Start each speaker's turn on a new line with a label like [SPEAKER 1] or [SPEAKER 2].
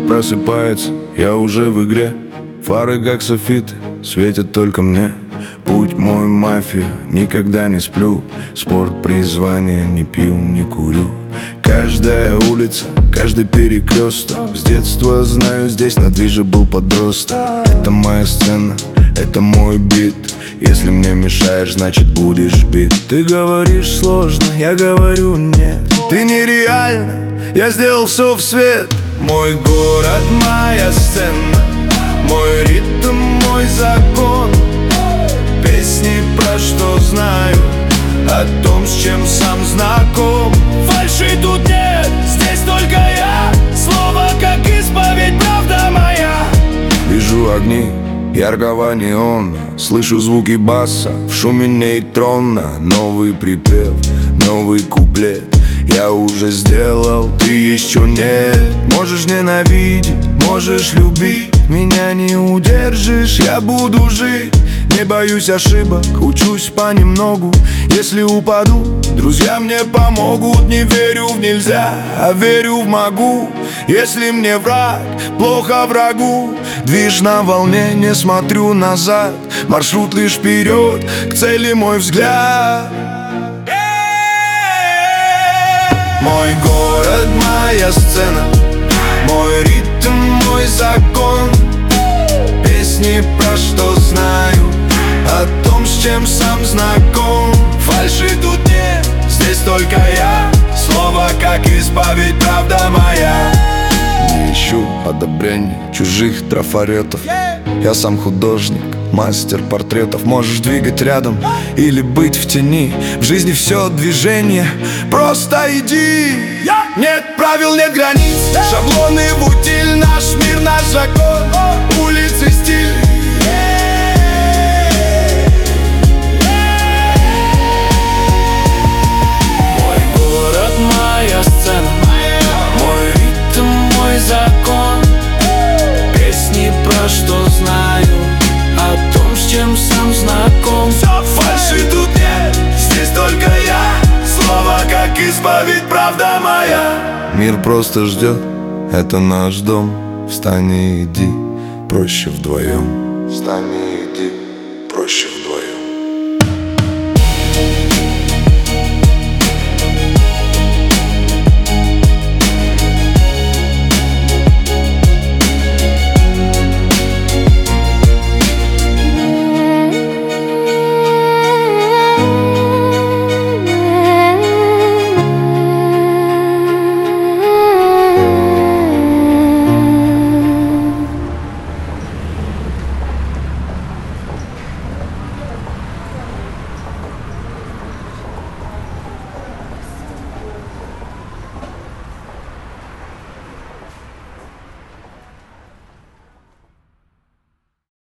[SPEAKER 1] просыпается, я уже в игре. Фары как софиты, светят только мне. Путь мой мафия, никогда не сплю. Спорт призвание, не пью, не курю. Каждая улица, каждый перекресток. С детства знаю, здесь на движе был подросток. Это моя сцена, это мой бит. Если мне мешаешь, значит будешь бит. Ты говоришь сложно, я говорю нет. Ты нереально, я сделал все в свет. Мой город, моя сцена, мой ритм, мой закон. Песни про что знаю, о том, с чем сам знаком. Фальши тут нет, здесь только я. Слово как исповедь, правда моя. Вижу огни яркого неона, слышу звуки баса в шуме нейтрона. Новый припев, новый куплет я уже сделал, ты еще нет. Можешь ненавидеть, можешь любить, меня не удержишь, я буду жить. Не боюсь ошибок, учусь понемногу. Если упаду, друзья мне помогут. Не верю в нельзя, а верю в могу. Если мне враг, плохо врагу. Движ на волне, не смотрю назад. Маршрут лишь вперед, к цели мой взгляд. Мой город, моя сцена, мой ритм, мой закон. Песни про что знаю, о том, с чем сам знаком. Фальши тут нет, здесь только я. Слово как исповедь, правда моя. Не ищу одобрений чужих трафаретов. Я сам художник, мастер портретов. Можешь двигать рядом или быть в тени. В жизни все движение, просто иди. Нет правил, нет границ, шаблоны в утиль. Наш мир, наш закон, улицы стиль. Мой город, моя сцена, мой ритм, мой закон. Песни про что знаю, о том, с чем сам знаком. Фальши тут нет, здесь только я. Слово как исповедь, правда моя. Мир просто ждет, это наш дом. Встань и иди, проще вдвоем. Встань и иди, проще вдвоем.